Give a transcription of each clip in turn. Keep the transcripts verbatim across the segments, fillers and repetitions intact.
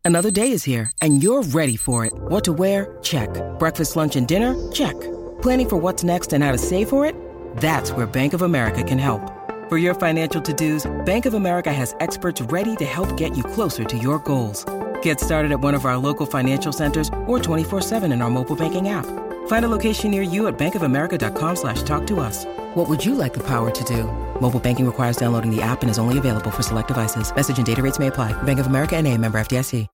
Another day is here, and you're ready for it. What to wear? Check. Breakfast, lunch, and dinner? Check. Planning for what's next and how to save for it? That's where Bank of America can help. For your financial to-dos, Bank of America has experts ready to help get you closer to your goals. Get started at one of our local financial centers or twenty-four seven in our mobile banking app. Find a location near you at bankofamerica.com slash talk to us. What would you like the power to do? Mobile banking requires downloading the app and is only available for select devices. Message and data rates may apply. Bank of America N A, member F D I C.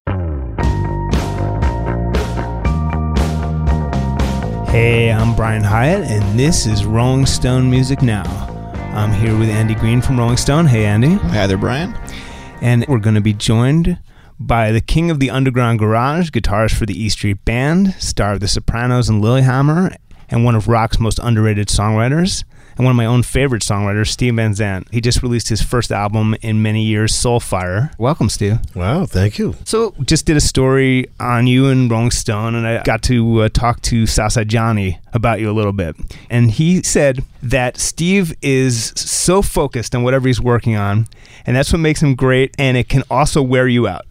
Hey, I'm Brian Hyatt, and this is Rolling Stone Music Now. I'm here with Andy Green from Rolling Stone. Hey, Andy. Hi there, Brian. And we're going to be joined by the king of the underground garage, guitarist for the E Street Band, star of The Sopranos and Lilyhammer, and one of rock's most underrated songwriters, and one of my own favorite songwriters, Steve Van Zandt. He just released his first album in many years, Soulfire. Welcome, Steve. Wow, thank you. So, just did a story on you and Rolling Stone, and I got to uh, talk to Southside Johnny about you a little bit. And he said that Steve is so focused on whatever he's working on, and that's what makes him great, and it can also wear you out.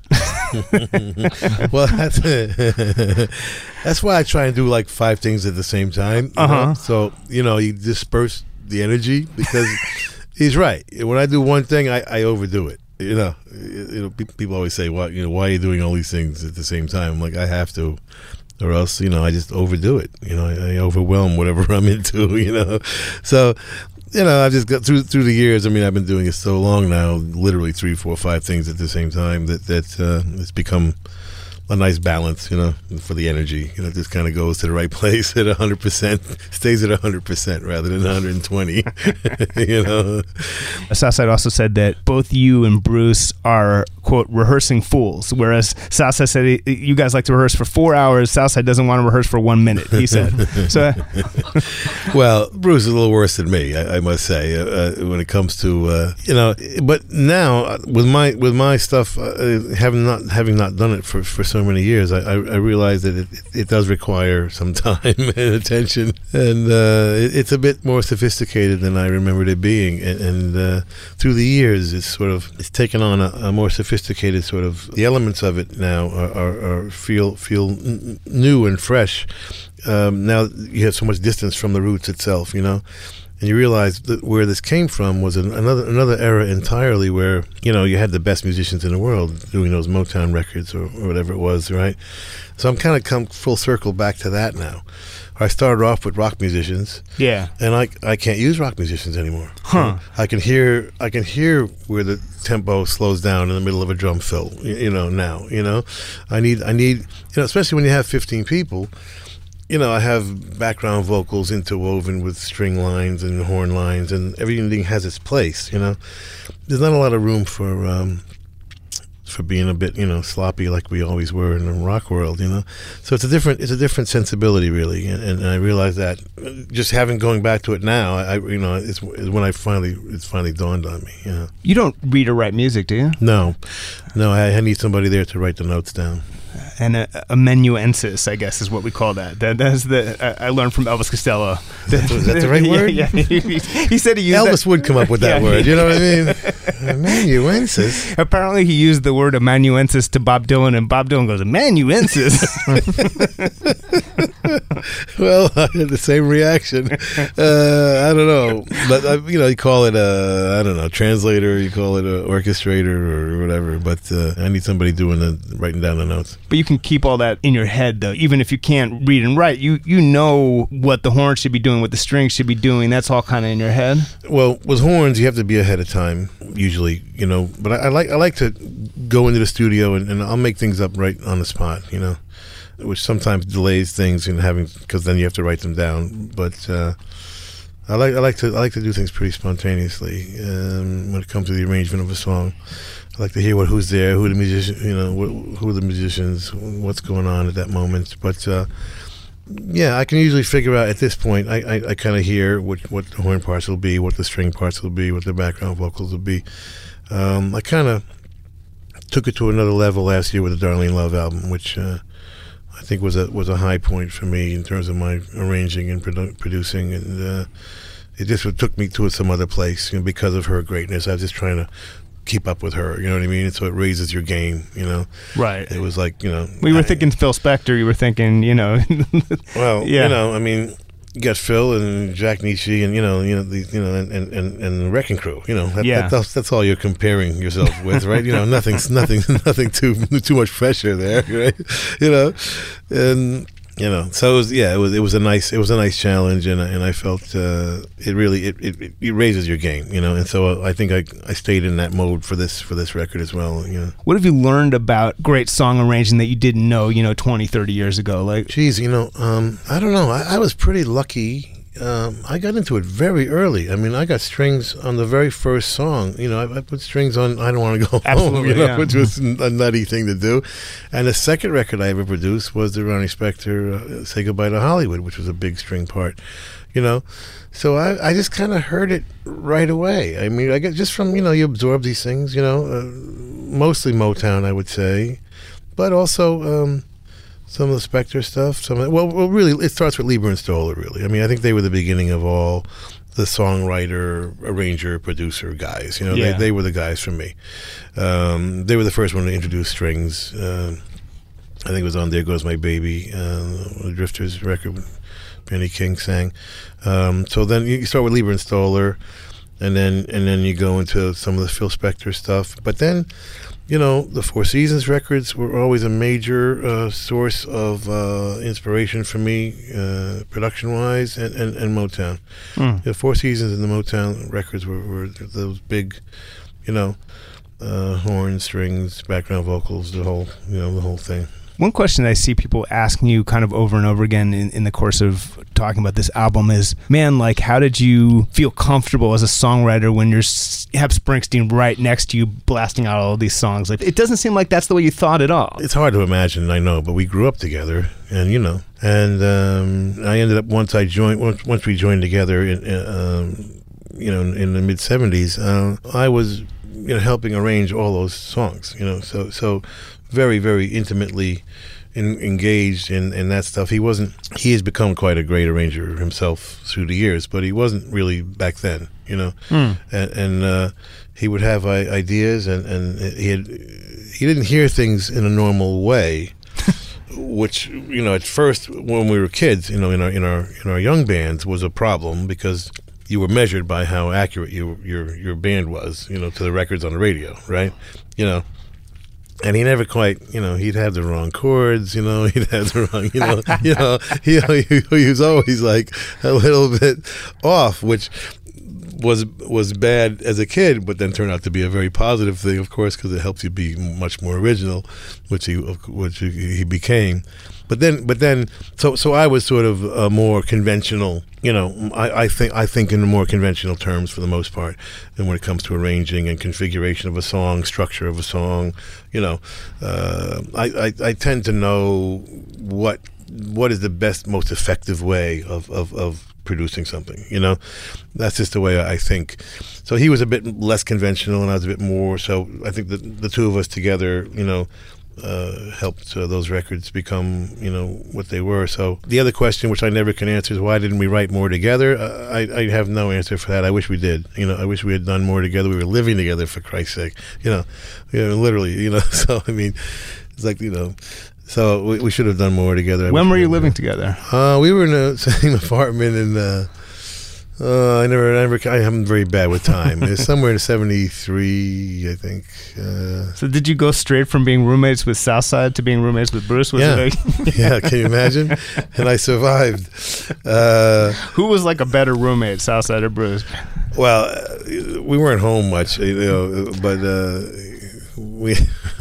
Well, that's that's why I try and do like five things at the same time. Uh huh. So you know, you disperse the energy because he's right. When I do one thing, I, I overdo it. You know, you know, people always say, "Why, you know, why are you doing all these things at the same time?" I'm like, I have to, or else, you know, I just overdo it. You know, I, I overwhelm whatever I'm into. You know, so. You know, I've just got through through the years. I mean, I've been doing it so long now, literally three, four, five things at the same time, that that uh, it's become a nice balance, you know, for the energy. You know, it just kind of goes to the right place at one hundred percent, stays at one hundred percent rather than one hundred twenty, you know. Southside also said that both you and Bruce are, quote, rehearsing fools, whereas Southside said he, you guys like to rehearse for four hours. Southside doesn't want to rehearse for one minute, he said. So, well, Bruce is a little worse than me, I, I must say, uh, when it comes to, uh, you know, but now with my with my stuff, uh, having not having not done it for, for so many years, I, I, I realize that it, it does require some time and attention, and uh, it, it's a bit more sophisticated than I remembered it being, and, and uh, through the years it's sort of it's taken on a, a more sophisticated sort of, the elements of it now are, are, are feel feel n- new and fresh. Um, now you have so much distance from the roots itself, you know. And you realize that where this came from was an, another another era entirely, where, you know, you had the best musicians in the world doing those Motown records or, or whatever it was, right? So I'm kind of come full circle back to that now. I started off with rock musicians, yeah, and I I can't use rock musicians anymore. Huh. I can hear I can hear where the tempo slows down in the middle of a drum fill. You, you know now. You know, I need I need you know, especially when you have fifteen people. You know, I have background vocals interwoven with string lines and horn lines, and everything has its place, you know. There's not a lot of room for um, for being a bit, you know, sloppy like we always were in the rock world, you know. So it's a different it's a different sensibility, really, and, and I realize that just having going back to it now, I you know, it's, it's when I finally it's finally dawned on me, you know. You don't read or write music, do you? No, no, I, I need somebody there to write the notes down. And a, a menuensis, I guess, is what we call that. That that's the I, I learned from Elvis Costello. Is that, is that the right word? Yeah, yeah. He, he said he used Elvis that. would come up with that Yeah. word. You know what I mean? Amanuensis. Apparently, he used the word amanuensis to Bob Dylan, and Bob Dylan goes, amanuensis. Well, I had the same reaction. Uh, I don't know, but uh, you know, you call it a I don't know translator, you call it a orchestrator or whatever. But uh, I need somebody doing the writing down the notes. But you can keep all that in your head, though. Even if you can't read and write, you you know what the horns should be doing, what the strings should be doing. That's all kind of in your head. Well, with horns, you have to be ahead of time, usually, you know. But I, I like I like to go into the studio and, and I'll make things up right on the spot, you know, which sometimes delays things in having, because then you have to write them down. But uh, I like I like to I like to do things pretty spontaneously um, when it comes to the arrangement of a song. I like to hear what who's there, who the musician, you know, what, who are the musicians, what's going on at that moment. But uh, yeah, I can usually figure out at this point. I I, I kind of hear what what the horn parts will be, what the string parts will be, what the background vocals will be. Um, I kind of took it to another level last year with the Darlene Love album, which uh, I think was a was a high point for me in terms of my arranging and produ- producing, and uh, it just took me to some other place, you know, because of her greatness. I was just trying to keep up with her. You know what I mean? And so it raises your game. You know, right? It was like, you know, we were I, thinking Phil Spector. You were thinking, you know, well, yeah. you know, I mean. You got Phil and Jack Nietzsche and you know you know the you know and and, and the Wrecking Crew. You know that, yeah. that, that's that's all you're comparing yourself with, right? You know nothing's nothing nothing too too much pressure there, right? You know, and you know so it was, yeah it was it was a nice it was a nice challenge and and I felt uh, it really it, it it raises your game, you know, and so I think I I stayed in that mode for this for this record as well. You know, what have you learned about great song arranging that you didn't know, you know, twenty, thirty years ago? Like, geez, you know, um, I don't know. I, I was pretty lucky. Um, I got into it very early. I mean, I got strings on the very first song. You know, I, I put strings on "I Don't Want to Go Absolutely, Home," you know, yeah. which was a nutty thing to do. And the second record I ever produced was the Ronnie Spector uh, "Say Goodbye to Hollywood," which was a big string part. You know, so I, I just kind of heard it right away. I mean, I get just from you know you absorb these things. You know, uh, mostly Motown, I would say, but also. Um, Some of the Spector stuff. Some of the, well, well, really, it starts with Leiber and Stoller. Really, I mean, I think they were the beginning of all the songwriter, arranger, producer guys. You know, yeah. they they were the guys for me. Um, they were the first one to introduce strings. Uh, I think it was on "There Goes My Baby," uh, the Drifters record, with Benny King sang. Um, so then you start with Leiber and Stoller, and then and then you go into some of the Phil Spector stuff. But then. You know, the Four Seasons records were always a major uh, source of uh, inspiration for me, uh, production-wise, and, and, and Motown. Mm. The Four Seasons and the Motown records were, were those big, you know, uh, horns, strings, background vocals, the whole, you know, the whole thing. One question I see people asking you kind of over and over again in, in the course of talking about this album is, man, like, how did you feel comfortable as a songwriter when you're you have Springsteen right next to you blasting out all of these songs? Like, it doesn't seem like that's the way you thought at all. It's hard to imagine, I know, but we grew up together, and you know, and um, I ended up once I joined once, once we joined together, in, um, you know, in, in the mid seventies. Uh, I was, you know, helping arrange all those songs, you know, so so. very, very intimately in, engaged in, in that stuff. He wasn't, he has become quite a great arranger himself through the years, but he wasn't really back then, you know. Mm. And, and uh, he would have uh, ideas, and, and he had, he didn't hear things in a normal way, which, you know, at first when we were kids, you know, in our in our in our young bands was a problem because you were measured by how accurate you, your your band was, you know, to the records on the radio, right? You know. And he never quite, you know, he'd have the wrong chords, you know, he'd have the wrong, you know, you know, he, he, he was always like a little bit off, which was was bad as a kid, but then turned out to be a very positive thing, of course, because it helps you be much more original, which he which he became. But then, but then, so so I was sort of a more conventional, you know. I, I think I think in more conventional terms for the most part, and when it comes to arranging and configuration of a song, structure of a song, you know, uh, I, I I tend to know what what is the best, most effective way of of, of producing something, you know. That's just the way I think. So he was a bit less conventional, and I was a bit more. So I think the the two of us together, you know. Uh, helped uh, those records become, you know, what they were. So the other question, which I never can answer, is why didn't we write more together? Uh, I, I have no answer for that. I wish we did. You know, I wish we had done more together. We were living together, for Christ's sake. You know, you know, literally. You know, so I mean, it's like, you know. So we, we should have done more together. I when were you we living together? Uh, we were in the same apartment in. Uh, Uh, I never, I never, I am very bad with time. It's somewhere in seventy-three, I think. Uh, so did you go straight from being roommates with Southside to being roommates with Bruce? Was yeah, it a- yeah. Can you imagine? And I survived. Uh, Who was like a better roommate, Southside or Bruce? Well, uh, we weren't home much, you know, but uh, we.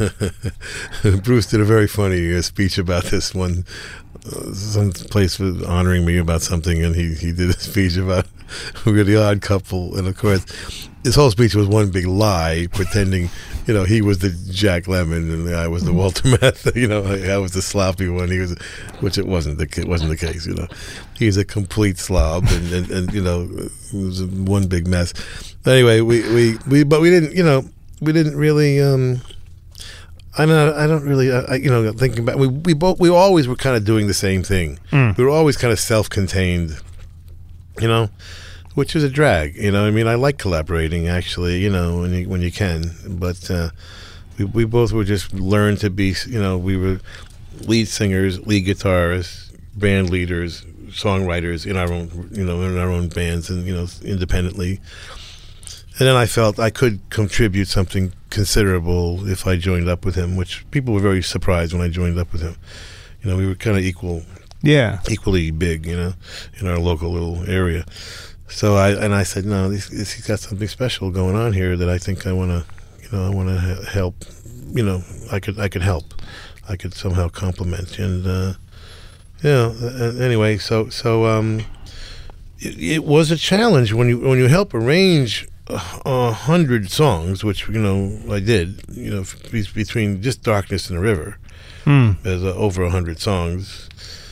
Bruce did a very funny uh, speech about this one. Uh, some place was honoring me about something, and he, he did a speech about we were the odd couple, and of course his whole speech was one big lie, pretending, you know, he was the Jack Lemmon and I was the Walter Matthau, you know, I, I was the sloppy one, he was, which it wasn't the it wasn't the case, you know. He's a complete slob, and, and, and you know, it was one big mess. Anyway, we, we, we but we didn't, you know, we didn't really um I don't. I don't really. I, you know, thinking back, we we both we always were kind of doing the same thing. Mm. We were always kind of self-contained, you know. which is a drag. You know, I mean, I like collaborating actually. You know, when you when you can, but uh, we we both were just learned to be. You know, we were lead singers, lead guitarists, band leaders, songwriters in our own. You know, in our own bands, and you know, independently. And then I felt I could contribute something considerable if I joined up with him, which people were very surprised when I joined up with him. You know, we were kind of equal, yeah, equally big, you know, in our local little area. So I and I said, no, this, this, he's got something special going on here that I think I want to, you know, I want to ha- help. You know, I could I could help, I could somehow complement, and uh, you know, uh, anyway, so so um, it, it was a challenge when you when you help arrange a hundred songs, which you know I did. You know, f- between just Darkness and the River, mm. there's uh, over a hundred songs.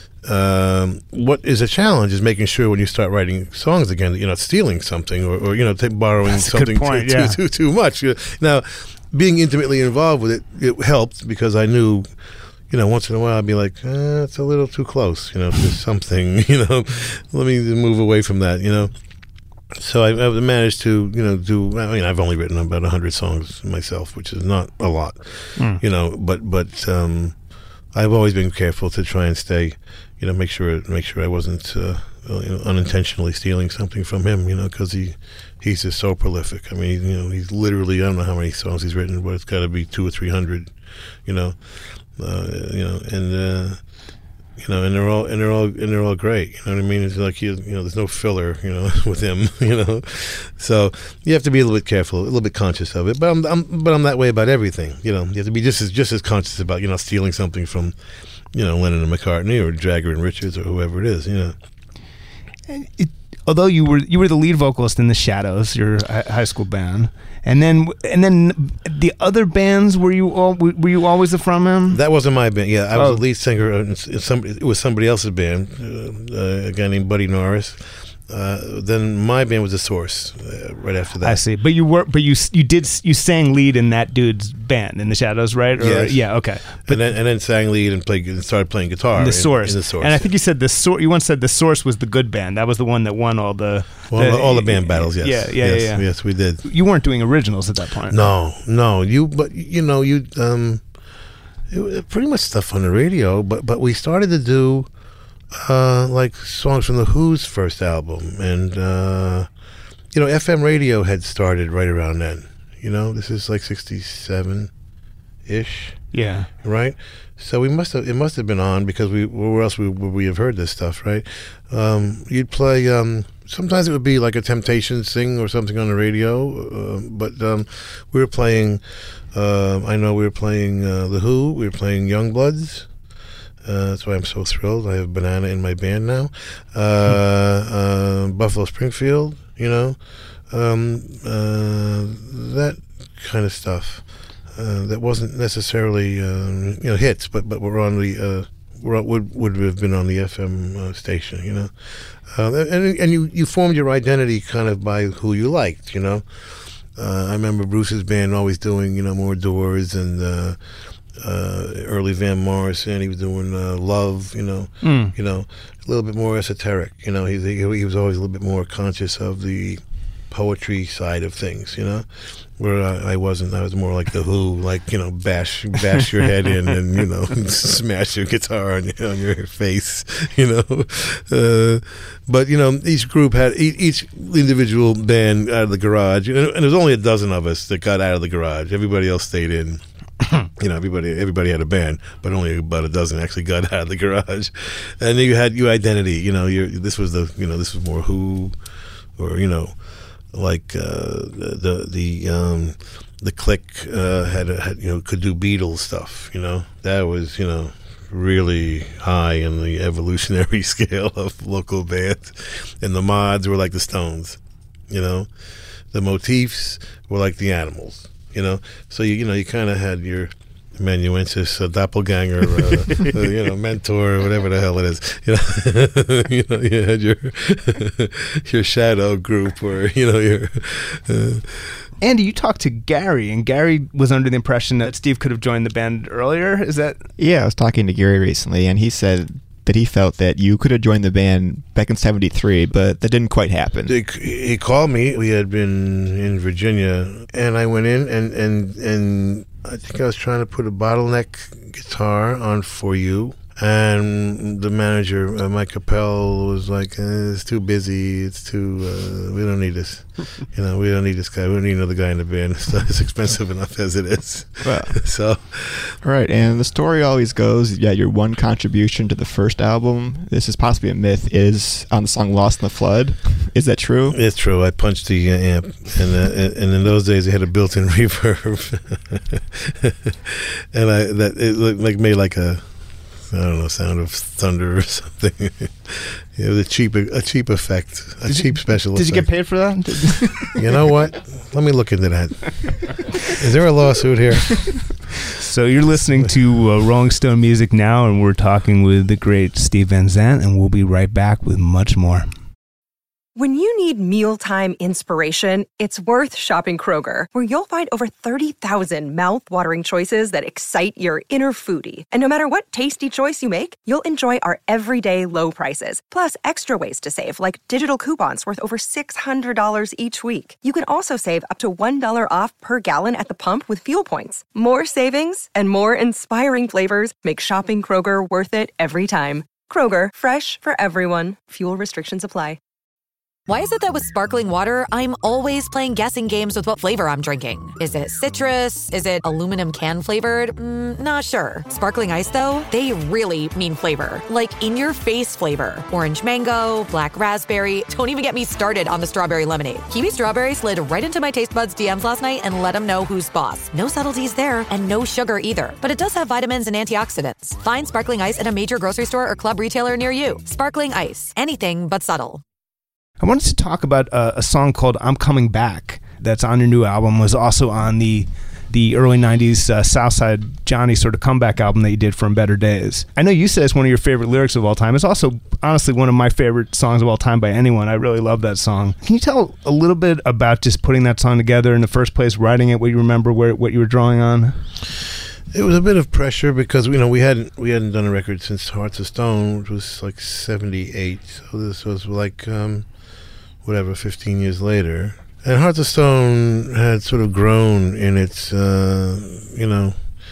Um, what is a challenge is making sure when you start writing songs again that you're not stealing something or, or you know, t- borrowing That's something point, too, yeah. too, too too much. Now, being intimately involved with it, it helped because I knew. You know, once in a while I'd be like, eh, it's a little too close. You know, there's something. You know, let me move away from that. You know. So I, I managed to, you know, do. I mean, I've only written about a hundred songs myself, which is not a lot, mm. you know. But but um, I've always been careful to try and stay, you know, make sure make sure I wasn't uh, you know, unintentionally stealing something from him, you know, because he he's just so prolific. I mean, you know, he's literally I don't know how many songs he's written, but it's got to be two or three hundred, you know, uh, you know, and. Uh, You know, and they're all and they're all and they're all great. You know what I mean? It's like he, you know, there's no filler, you know, with him. You know, so you have to be a little bit careful, a little bit conscious of it. But I'm, I'm but I'm that way about everything. You know, you have to be just as just as conscious about you know stealing something from, you know, Lennon and McCartney or Jagger and Richards or whoever it is. You know. It, although you were you were the lead vocalist in the Shadows, your high school band, and then and then the other bands, were you all were you always the frontman? That wasn't my band. Yeah, I was oh. the lead singer. In somebody, it was somebody else's band, uh, a guy named Buddy Norris. Uh, then my band was The Source. Uh, right after that, I see. But you were, but you you did you sang lead in that dude's band in the Shadows, right? Or, yes. Yeah. Okay. But and then, and then sang lead and played and started playing guitar. In the in, Source. In The Source. And I think you said the Source. You once said The Source was the good band. That was the one that won all the well, the, all the band battles. Yes. Yeah. Yeah. Yes, yeah. Yes, we did. You weren't doing originals at that point. No, no. You, but you know, you um, it was pretty much stuff on the radio. But but we started to do. Uh, like songs from the Who's first album, and uh, you know, F M radio had started right around then. You know, this is like sixty-seven ish. Yeah. Right. So we must have it must have been on because we where else we, would we have heard this stuff, right? Um, you'd play. Um, sometimes it would be like a Temptations sing or something on the radio, uh, but um, we were playing. Uh, I know we were playing uh, the Who. We were playing Youngbloods. Uh, that's why I'm so thrilled. I have Banana in my band now. Uh, uh, Buffalo Springfield, you know, um, uh, that kind of stuff. Uh, that wasn't necessarily um, you know hits, but but we're on the uh, we're, would would have been on the F M uh, station, you know, uh, and and you you formed your identity kind of by who you liked, you know. Uh, I remember Bruce's band always doing you know more Doors and. Uh, Uh, early Van Morrison, he was doing uh, Love, you know, mm. you know, a little bit more esoteric. You know, he, he he was always a little bit more conscious of the poetry side of things. You know, where I, I wasn't. I was more like the Who, like you know, bash bash your head in and you know, smash your guitar on your, on your face. You know, uh, but you know, each group had each individual band out of the garage, and, and there was only a dozen of us that got out of the garage. Everybody else stayed in. You know, everybody everybody had a band, but only about a dozen actually got out of the garage. And then you had your identity. You know, you this was the you know this was more Who, or you know, like uh, the the um, the Clique uh, had, a, had you know could do Beatles stuff. You know, that was you know really high in the evolutionary scale of local bands. And the Mods were like the Stones. You know, the Motifs were like the Animals. You know, so you you know you kind of had your amanuensis, uh, doppelganger, uh, uh, you know, mentor, or whatever the hell it is. You know, you know, you had your your shadow group, or you know, your. Uh, Andy, you talked to Gary, and Gary was under the impression that Steve could have joined the band earlier. Is that? Yeah, I was talking to Gary recently, and he said that he felt that you could have joined the band back in seventy-three, but that didn't quite happen. He, he called me. We had been in Virginia, and I went in, and, and, and I think I was trying to put a bottleneck guitar on For You. And the manager, uh, Mike Capel, was like, eh, "It's too busy. It's too. Uh, we don't need this. You know, we don't need this guy. We don't need another guy in the band. It's, not, it's expensive enough as it is." Wow. So, right. And the story always goes, yeah, your one contribution to the first album, this is possibly a myth, is on the song "Lost in the Flood." Is that true? It's true. I punched the uh, amp, and uh, and in those days, it had a built-in reverb, and I that it looked like made like a. I don't know, sound of thunder or something. It was a cheap, a cheap effect, a did cheap you, special did effect. Did you get paid for that? You know what? Let me look into that. Is there a lawsuit here? So you're listening to uh, Rolling Stone Music Now, and we're talking with the great Steve Van Zandt, and we'll be right back with much more. When you need mealtime inspiration, it's worth shopping Kroger, where you'll find over thirty thousand mouth-watering choices that excite your inner foodie. And no matter what tasty choice you make, you'll enjoy our everyday low prices, plus extra ways to save, like digital coupons worth over six hundred dollars each week. You can also save up to one dollar off per gallon at the pump with fuel points. More savings and more inspiring flavors make shopping Kroger worth it every time. Kroger, fresh for everyone. Fuel restrictions apply. Why is it that with sparkling water, I'm always playing guessing games with what flavor I'm drinking? Is it citrus? Is it aluminum can flavored? Mm, not sure. Sparkling ice, though, they really mean flavor. Like in-your-face flavor. Orange mango, black raspberry. Don't even get me started on the strawberry lemonade. Kiwi Strawberry slid right into my taste buds D Ms last night and let them know who's boss. No subtleties there, and no sugar either. But it does have vitamins and antioxidants. Find sparkling ice at a major grocery store or club retailer near you. Sparkling ice. Anything but subtle. I wanted to talk about uh, a song called "I'm Coming Back" that's on your new album, was also on the the early nineties uh, Southside Johnny sort of comeback album that you did from Better Days. I know you said it's one of your favorite lyrics of all time. It's also, honestly, one of my favorite songs of all time by anyone. I really love that song. Can you tell a little bit about just putting that song together in the first place, writing it, what you remember, where what you were drawing on? It was a bit of pressure because, you know, we hadn't we hadn't done a record since Hearts of Stone, which was like seventy-eight. So this was like... Um, whatever, fifteen years later. And Hearts of Stone had sort of grown in its, uh, you know,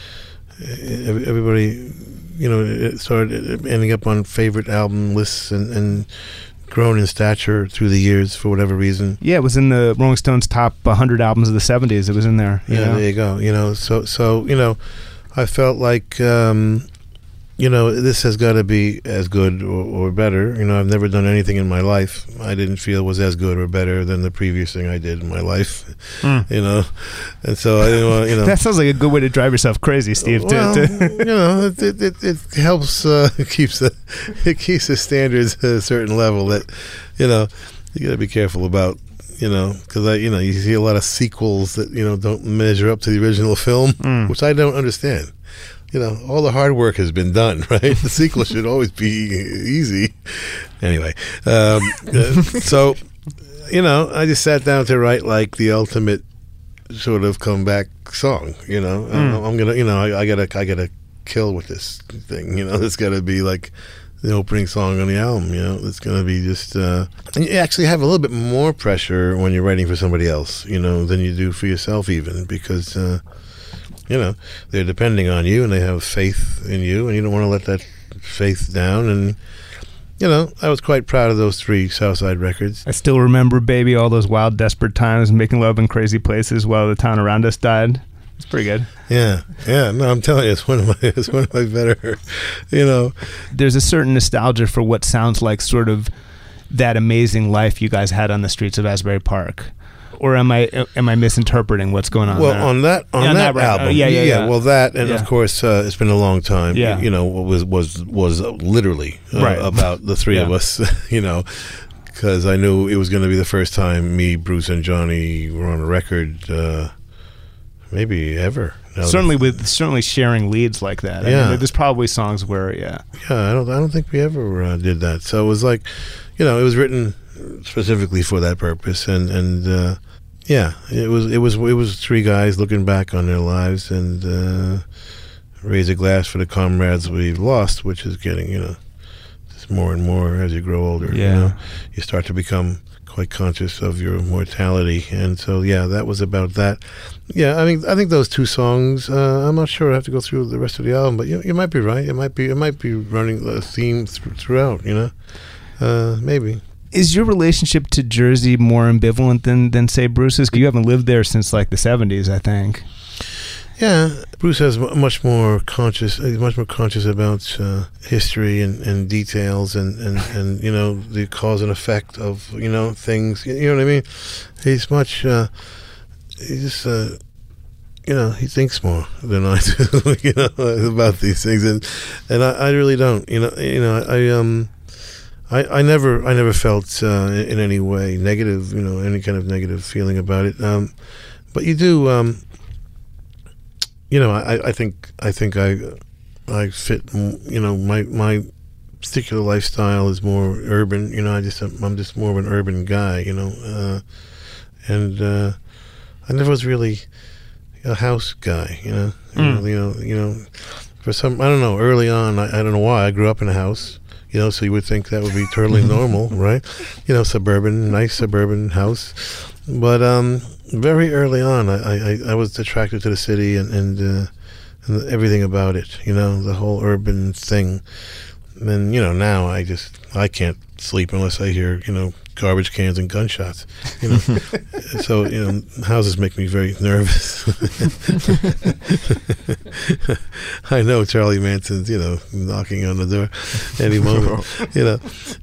everybody, you know, it started ending up on favorite album lists and, and grown in stature through the years for whatever reason. Yeah, it was in the Rolling Stones top one hundred albums of the seventies. It was in there. Yeah, know? There you go. You know, so, so you know, I felt like... Um, you know, this has got to be as good or, or better. You know, I've never done anything in my life I didn't feel was as good or better than the previous thing I did in my life. Mm. You know, and so I didn't want, you know. That sounds like a good way to drive yourself crazy, Steve. Well, to, to you know, it it, it, it helps. Uh, it keeps the it keeps the standards at a certain level that, you know, you got to be careful about. You know, because I, you know, you see a lot of sequels that you know don't measure up to the original film, mm. which I don't understand. You know, all the hard work has been done, right? The sequel should always be easy. Anyway, um, uh, so, you know, I just sat down to write like the ultimate sort of comeback song, you know. Mm. I'm, I'm going to, you know, I, I got to I gotta kill with this thing, you know. It's got to be like the opening song on the album, you know. It's going to be just, uh, and you actually have a little bit more pressure when you're writing for somebody else, you know, than you do for yourself even, because, uh, you know, they're depending on you and they have faith in you and you don't want to let that faith down. And, you know, I was quite proud of those three Southside records. I still remember, baby, all those wild, desperate times, making love in crazy places while the town around us died. It's pretty good. Yeah, yeah. No, I'm telling you, it's one of my, it's one of my better, you know. There's a certain nostalgia for what sounds like sort of that amazing life you guys had on the streets of Asbury Park. Or am I am I misinterpreting what's going on well, there? on that on yeah, that, that album, uh, yeah, yeah, yeah, yeah. Well, that and yeah. of course, uh, it's been a long time. Yeah. You know, was was was literally uh, right. about the three yeah. of us. You know, because I knew it was going to be the first time me, Bruce, and Johnny were on a record, uh, maybe ever. Now certainly with certainly sharing leads like that. Yeah. I mean, there's probably songs where, yeah, yeah. I don't I don't think we ever uh, did that. So it was like, you know, it was written specifically for that purpose, and and. Uh, Yeah, it was it was it was three guys looking back on their lives and uh, raise a glass for the comrades we've lost, which is getting, you know, changes more and more as you grow older. Yeah. You know? You start to become quite conscious of your mortality, and so yeah, that was about that. Yeah, I mean, I think those two songs. Uh, I'm not sure. I have to go through the rest of the album, but you, you might be right. It might be it might be running a theme th- throughout. You know, uh, maybe. Is your relationship to Jersey more ambivalent than than say Bruce's? You haven't lived there since like the seventies, I think. Yeah, Bruce has m- much more conscious. He's much more conscious about uh, history and, and details, and, and, and you know the cause and effect of you know things. You know what I mean? He's much. Uh, he's just. Uh, you know, he thinks more than I do. You know about these things, and and I, I really don't. You know, you know, I um. I, I never I never felt uh, in any way negative, you know, any kind of negative feeling about it. Um, but you do, um, you know, I, I think I think I I fit, you know, my my particular lifestyle is more urban. You know, I just I'm just more of an urban guy. You know, uh, and uh, I never was really a house guy. You know, mm. you know, you know, you know, for some I don't know. Early on, I, I don't know why I grew up in a house. You know, so you would think that would be totally normal, right? You know, suburban, nice suburban house. But um, very early on, I, I, I was attracted to the city and and, uh, and everything about it. You know, the whole urban thing. And you know, now I just I can't sleep unless I hear you know garbage cans and gunshots. You know, so you know houses make me very nervous. I know Charlie Manson's you know knocking on the door any moment. you know,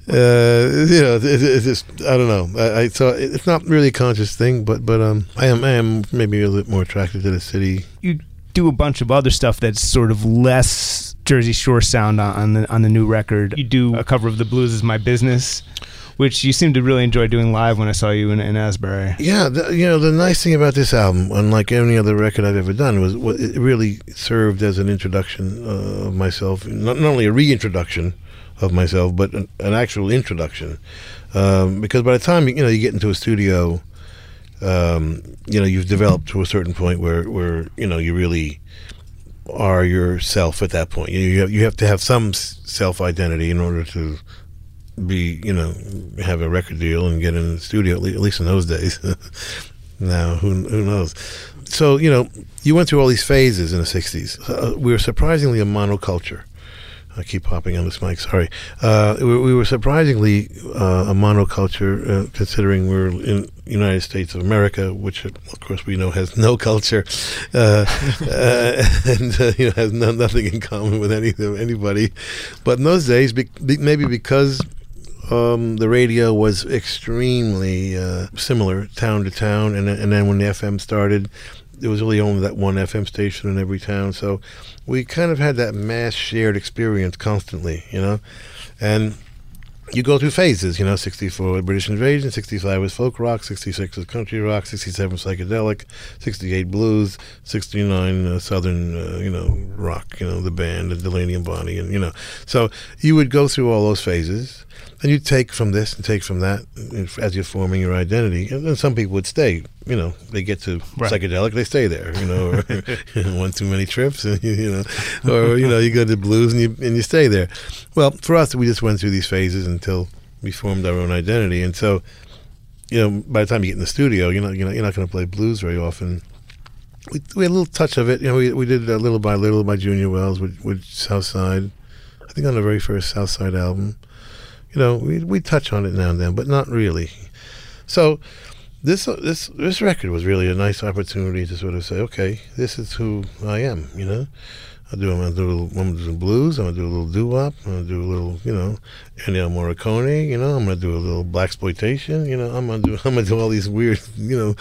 uh, you know, it, it's just I don't know. I, I so it's not really a conscious thing, but but um, I am I am maybe a little more attracted to the city. You do a bunch of other stuff that's sort of less Jersey Shore sound on, on the on the new record. You do a cover of The Blues Is My Business, which you seem to really enjoy doing live when I saw you in, in Asbury. Yeah, the, you know, the nice thing about this album, unlike any other record I've ever done, was it really served as an introduction uh, of myself. Not, not only a reintroduction of myself, but an, an actual introduction. Um, because by the time you know you get into a studio, um, you know you've developed to a certain point where, where you know you really are yourself at that point. You you have, you have to have some self identity in order to be, you know, have a record deal and get in the studio, at least in those days. Now, who who knows? So, you know, you went through all these phases in the sixties. Uh, we were surprisingly a monoculture. I keep hopping on this mic, sorry. Uh, we, we were surprisingly uh, a monoculture, uh, considering we're in the United States of America, which, of course, we know has no culture, uh, uh, and uh, you know has no, nothing in common with any anybody. But in those days, be, be, maybe because um, the radio was extremely uh, similar, town to town, and and then when the F M started, there was really only that one F M station in every town, so we kind of had that mass shared experience constantly, you know, and you go through phases, you know, sixty-four was British Invasion, sixty-five was folk rock, sixty-six was country rock, sixty-seven psychedelic, sixty-eight blues, sixty-nine uh, southern, uh, you know, rock, you know, the band, the Delaney and Bonnie, and, you know, so you would go through all those phases, and you take from this and take from that as you're forming your identity. And then some people would stay, you know, they get to right. psychedelic, they stay there, you know, or you know, one too many trips, and, you know, or, you know, you go to blues and you and you stay there. Well, for us, we just went through these phases until we formed our own identity. And so, you know, by the time you get in the studio, you're not, you're not, you're not going to play blues very often. We, we had a little touch of it. You know, we we did a Little by Little by Junior Wells with, with Southside, I think on the very first Southside album. You know, we we touch on it now and then, but not really. So this this this record was really a nice opportunity to sort of say, okay, this is who I am. You know, I do I'm gonna do a little, I'm gonna do blues. I'm gonna do a little doo-wop. I'm gonna do a little, you know, Ennio Morricone. You know, I'm gonna do a little blaxploitation. You know, I'm gonna do I'm gonna do all these weird, you know,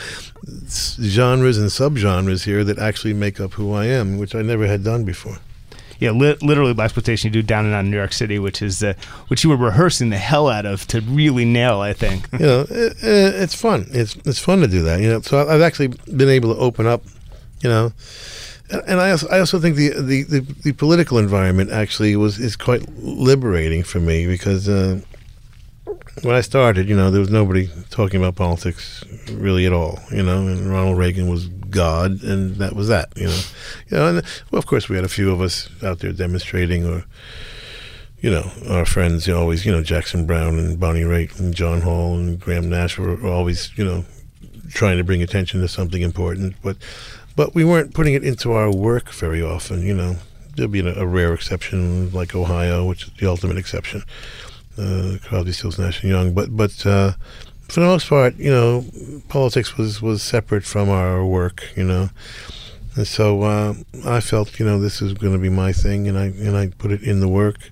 genres and subgenres here that actually make up who I am, which I never had done before. Yeah, li- literally blaxploitation you do down and out in New York City, which is uh, which you were rehearsing the hell out of to really nail, I think. You know, it, it's fun. It's it's fun to do that. You know, so I've actually been able to open up. You know, and I also I also think the the, the, the political environment actually was is quite liberating for me because uh, when I started, you know, there was nobody talking about politics really at all. You know, and Ronald Reagan was God, and that was that, you know. You know, and well, of course, we had a few of us out there demonstrating or, you know, our friends, you know, always, you know, Jackson Browne and Bonnie Raitt and John Hall and Graham Nash were always, you know, trying to bring attention to something important, but but we weren't putting it into our work very often, you know. There'd be a, a rare exception like Ohio, which is the ultimate exception, uh, Crosby, Stills, Nash and Young. But but uh, for the most part, you know, politics was, was separate from our work, you know. And so uh, I felt, you know, this is going to be my thing, and I and I put it in the work.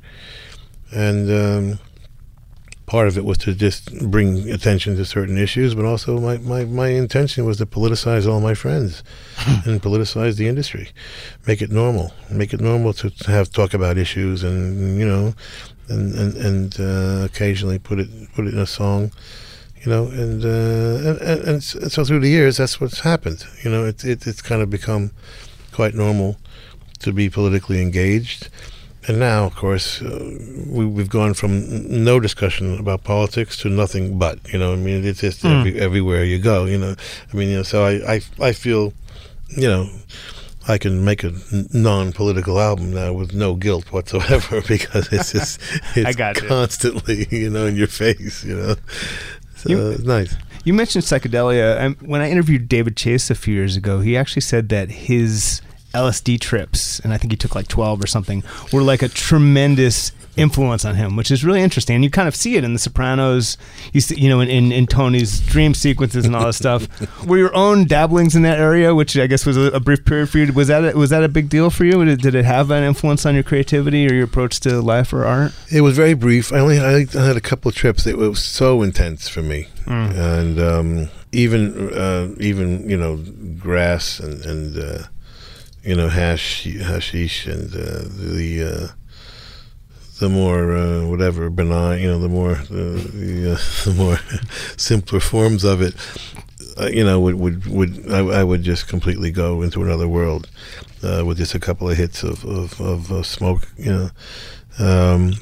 And um, part of it was to just bring attention to certain issues, but also my, my, my intention was to politicize all my friends and politicize the industry, make it normal, make it normal to, to have talk about issues, and you know, and and, and uh, occasionally put it put it in a song, you know, and uh, and, and and so through the years, that's what's happened. You know, it, it it's kind of become quite normal to be politically engaged. And now, of course, uh, we, we've gone from no discussion about politics to nothing but. You know, I mean, it's just mm. every, everywhere you go. You know, I mean, you know, so I, I, I feel, you know, I can make a non-political album now with no guilt whatsoever because it's just it's I got constantly, you. you know, in your face. You know, so you, it's nice. You mentioned psychedelia. Um, when I interviewed David Chase a few years ago, he actually said that his L S D trips, and I think he took like twelve or something, were like a tremendous influence on him, which is really interesting. And you kind of see it in The Sopranos, you see, you know, in, in, in Tony's dream sequences and all that stuff. Were your own dabblings in that area, which I guess was a, a brief period for you, was that a, was that a big deal for you? Did, did it have an influence on your creativity or your approach to life or art? It was very brief. I only I had a couple of trips. It was so intense for me, mm. and um, even uh, even you know, grass and and. Uh, You know, hash, hashish, and uh, the uh, the more uh, whatever benign, you know, the more uh, the, uh, the more simpler forms of it, uh, you know, would would, would I, I would just completely go into another world uh, with just a couple of hits of of, of uh, smoke, you know. Um,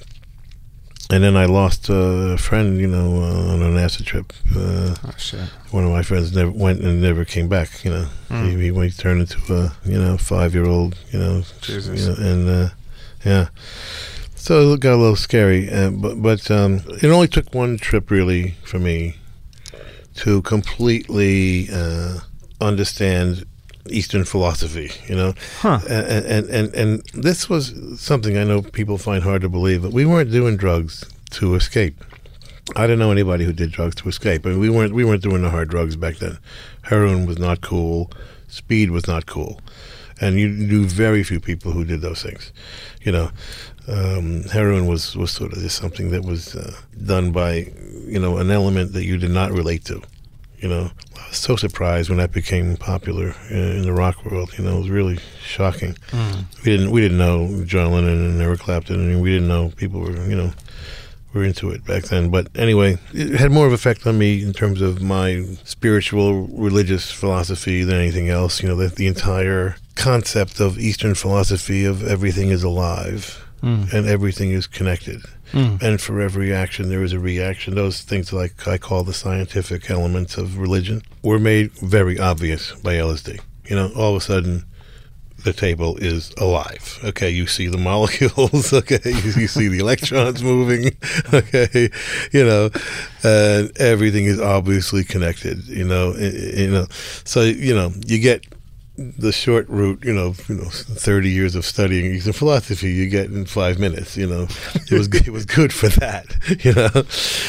And then I lost uh, a friend, you know, uh, on an acid trip. Uh, oh, shit. One of my friends never went and never came back, you know. Mm. He, he, he turned into a, you know, five-year-old, you know. Jesus. You know, and, uh, yeah. So it got a little scary. Uh, but but um, it only took one trip, really, for me to completely uh, understand Eastern philosophy, you know, huh. and, and and and this was something I know people find hard to believe, but we weren't doing drugs to escape. I don't know anybody who did drugs to escape. I mean, we weren't we weren't doing the hard drugs back then. Heroin was not cool. Speed was not cool, and you knew very few people who did those things. You know, um, heroin was was sort of just something that was uh, done by, you know, an element that you did not relate to. You know, I was so surprised when that became popular in the rock world. You know, it was really shocking. Mm. We didn't we didn't know John Lennon and Eric Clapton, and we didn't know people were, you know, were into it back then. But anyway, it had more of an effect on me in terms of my spiritual, religious philosophy than anything else. You know, the, the entire concept of Eastern philosophy of everything is alive mm. and everything is connected. Mm. And for every action, there is a reaction. Those things, like I call the scientific elements of religion, were made very obvious by L S D. You know, all of a sudden, the table is alive. Okay, you see the molecules. Okay, you, you see the electrons moving. Okay, you know, and everything is obviously connected. You know, you know. So you know, you get the short route, you know, you know, thirty years of studying Eastern philosophy, you get in five minutes. You know, it was it was good for that. You know,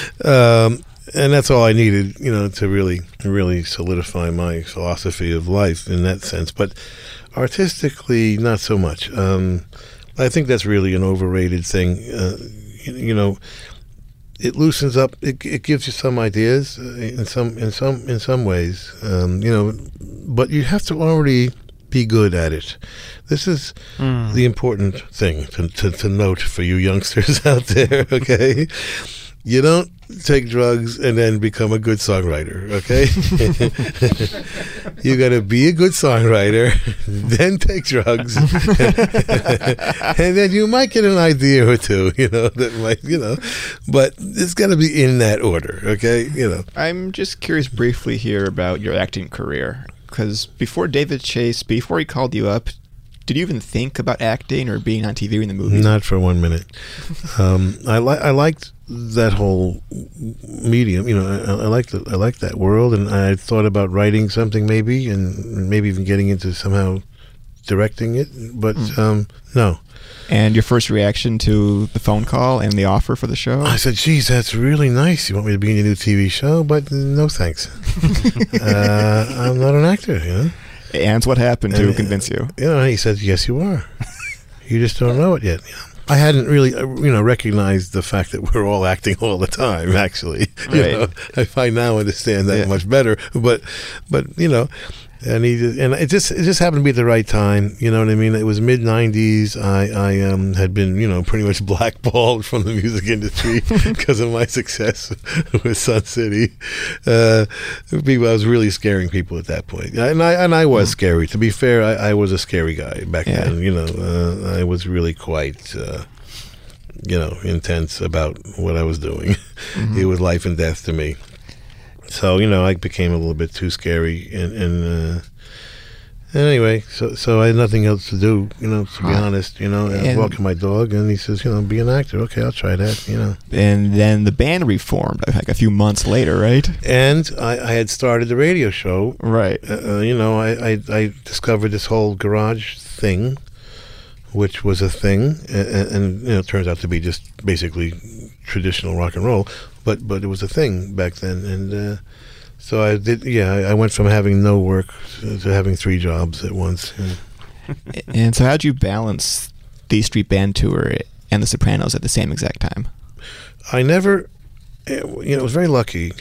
um, and that's all I needed. You know, to really really solidify my philosophy of life in that sense. But artistically, not so much. Um, I think that's really an overrated thing. Uh, you, you know, it loosens up. It, it gives you some ideas in some in some in some ways. Um, you know, but you have to already be good at it. This is mm. the important thing to, to to note for you youngsters out there. Okay, you don't take drugs and then become a good songwriter. Okay, you got to be a good songwriter, then take drugs, and then you might get an idea or two. You know that might, you know, but it's got to be in that order. Okay, you know. I'm just curious briefly here about your acting career, because before David Chase, before he called you up Did you even think about acting or being on T V or in the movies? Not for one minute. um, I li- I liked that whole medium. You know, I, I liked the, I liked that world, and I thought about writing something maybe, and maybe even getting into somehow directing it. But mm. um, no. And your first reaction to the phone call and the offer for the show? I said, geez, that's really nice. You want me to be in your new T V show? But no thanks. uh, I'm not an actor, you know. And what happened to and, convince you? You know, he said, yes, you are. You just don't know it yet. You know? I hadn't really, uh, you know, recognized the fact that we're all acting all the time, actually. You Right. know, I find now understand that Yeah. much better. But, but you know, and he just, and it just it just happened to be at the right time. You know what I mean? It was mid nineties. I I um had been you know pretty much blackballed from the music industry because of my success with Sun City. Uh, people, I was really scaring people at that point, and I and I was mm. scary. To be fair, I, I was a scary guy back yeah. then. You know, uh, I was really quite. Uh, you know, intense about what I was doing. Mm-hmm. It was life and death to me. So, you know, I became a little bit too scary. And, and uh, anyway, so so I had nothing else to do, you know, to be huh. honest. You know, I was walking my dog, and he says, you know, be an actor. Okay, I'll try that, you know. And then the band reformed like a few months later, right? And I, I had started the radio show. Right. Uh, you know, I, I, I discovered this whole garage thing, which was a thing, and, and you know, it turns out to be just basically traditional rock and roll, but but it was a thing back then, and uh, so I did. Yeah, I, I went from having no work to, to having three jobs at once. Yeah. And so, how'd you balance the E Street Band tour and The Sopranos at the same exact time? I never, you know, I was very lucky.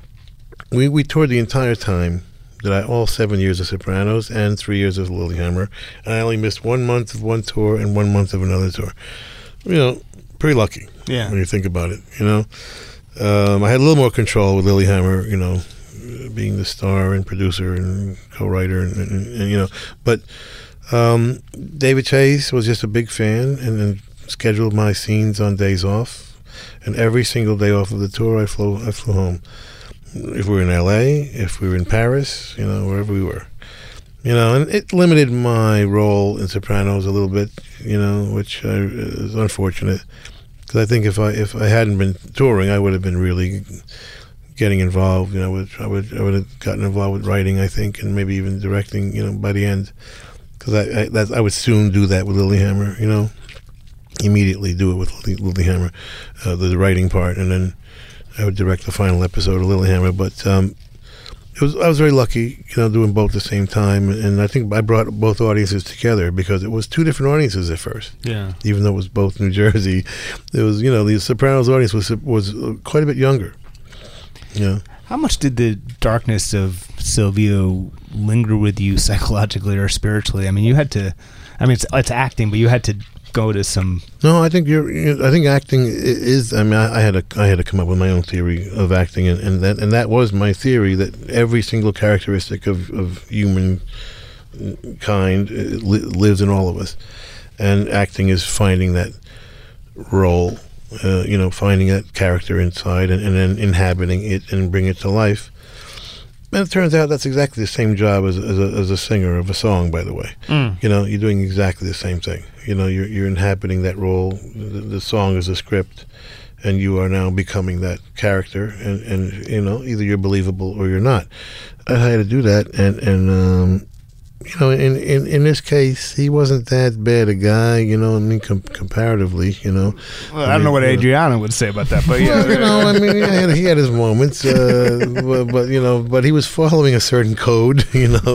We we toured the entire time. Did I all seven years of Sopranos and three years of Lilyhammer, and I only missed one month of one tour and one month of another tour. You know, pretty lucky. Yeah. When you think about it, you know, um, I had a little more control with Lilyhammer. You know, being the star and producer and co-writer, and, and, and you know, but um, David Chase was just a big fan, and then scheduled my scenes on days off, and every single day off of the tour, I flew I flew home. If we were in L A, if we were in Paris, you know, wherever we were. You know, and it limited my role in Sopranos a little bit, you know, which I, is unfortunate. Because I think if I if I hadn't been touring, I would have been really getting involved. You know, with, I would I would have gotten involved with writing, I think, and maybe even directing, you know, by the end. Because I I, that, I would soon do that with Lilyhammer, you know, immediately do it with Lilyhammer, uh, the, the writing part, and then I would direct the final episode of Lilyhammer. But um, it was I was very lucky, you know, doing both at the same time, and I think I brought both audiences together because it was two different audiences at first. Yeah. Even though it was both New Jersey, it was, you know, the Sopranos audience was was quite a bit younger. Yeah. How much did the darkness of Silvio linger with you psychologically or spiritually? I mean, you had to. I mean, it's, it's acting, but you had to go to some. No, I think you're. you're I think acting is. I mean, I, I had to. I had to come up with my own theory of acting, and, and that and that was my theory that every single characteristic of of human kind li- lives in all of us, and acting is finding that role. Uh, you know, finding that character inside and, and then inhabiting it and bring it to life. And it turns out that's exactly the same job as, as, a, as a singer of a song, by the way. Mm. You know, you're doing exactly the same thing. You know, you're, you're inhabiting that role. The, the song is a script, and you are now becoming that character. And, and, you know, either you're believable or you're not. I had to do that, and, and um, you know, in, in, in this case, he wasn't that bad a guy, you know, I mean, com- comparatively, you know. Well, I, I don't mean, know what Adriana would say about that, but yeah. Well, you know, I mean, he had, he had his moments, uh, but, but, you know, but he was following a certain code, you know.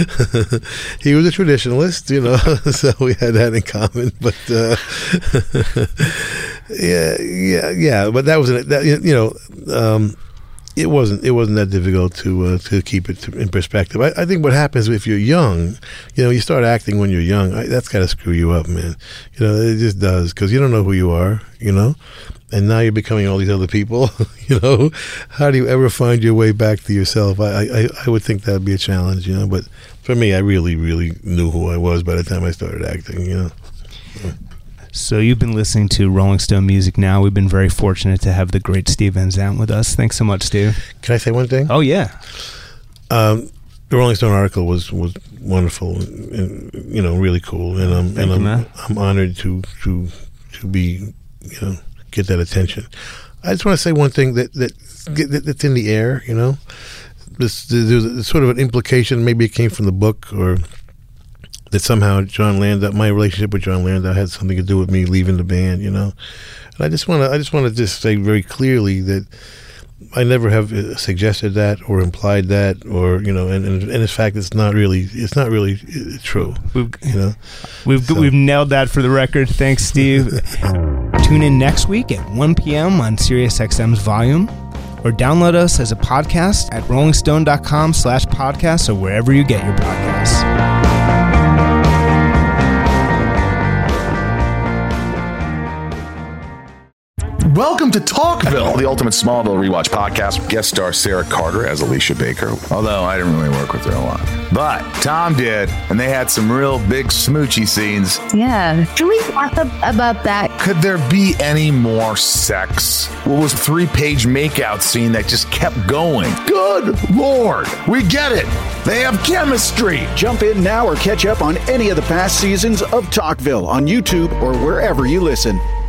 He was a traditionalist, you know, so we had that in common, but, uh, yeah, yeah, yeah, but that was, an, that, you know, um, It wasn't. It wasn't that difficult to uh, to keep it to, in perspective. I, I think what happens if you're young, you know, you start acting when you're young. I, that's got to screw you up, man. You know, it just does because you don't know who you are. You know, and now you're becoming all these other people. You know, how do you ever find your way back to yourself? I I, I would think that'd be a challenge. You know, but for me, I really really knew who I was by the time I started acting. You know. Yeah. So you've been listening to Rolling Stone Music Now. We've been very fortunate to have the great Steve Van Zandt with us. Thanks so much, Steve. Can I say one thing? Oh, yeah. Um, the Rolling Stone article was, was wonderful, and, you know, really cool, and I'm Thank and you, I'm man. I'm honored to to to be, you know, get that attention. I just want to say one thing that that, that that's in the air, you know. This there's sort of an implication, maybe it came from the book, or that somehow John Landau, my relationship with John Landau, had something to do with me leaving the band, you know. And I just want to, I just want to just say very clearly that I never have suggested that or implied that, or you know, and, and, and in fact, it's not really, it's not really true. We've, you know, we've So- we've nailed that for the record. Thanks, Steve. Tune in next week at one p.m. on SiriusXM's Volume, or download us as a podcast at rollingstone.com slash podcasts or wherever you get your podcasts. Welcome to Talkville. The Ultimate Smallville Rewatch Podcast. Guest star Sarah Carter as Alicia Baker. Although I didn't really work with her a lot. But Tom did, and they had some real big smoochy scenes. Yeah. Can we talk about that? Could there be any more sex? What was a three-page makeout scene that just kept going? Good Lord. We get it. They have chemistry. Jump in now or catch up on any of the past seasons of Talkville on YouTube or wherever you listen.